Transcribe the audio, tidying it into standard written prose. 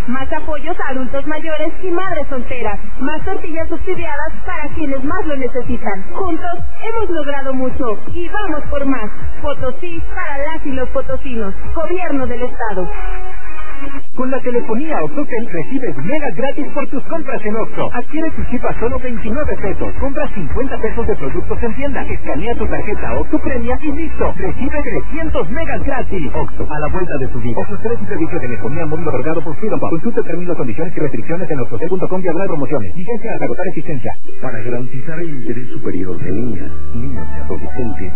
más apoyos a adultos mayores y madres solteras, más tortillas subsidiadas para quienes más lo necesitan. Juntos hemos logrado mucho y vamos por más. Potosí para las y los potosinos. Gobierno del Estado. Con la telefonía OXXO recibes megas gratis por tus compras en OXXO. Adquiere tu chip a solo 29 pesos. Compra 50 pesos de productos en tienda. Escanea tu tarjeta OXXO Premia y listo. Recibe 300 megas gratis. OXXO, a la vuelta de su vida. Ofrecer un servicio de telefonía móvil otorgado por Freedom Pop. Consulta términos, condiciones y restricciones en oxxo.com/promociones. Vigencia hasta agotar existencia. Para garantizar el interés superior de niñas, niños y adolescentes,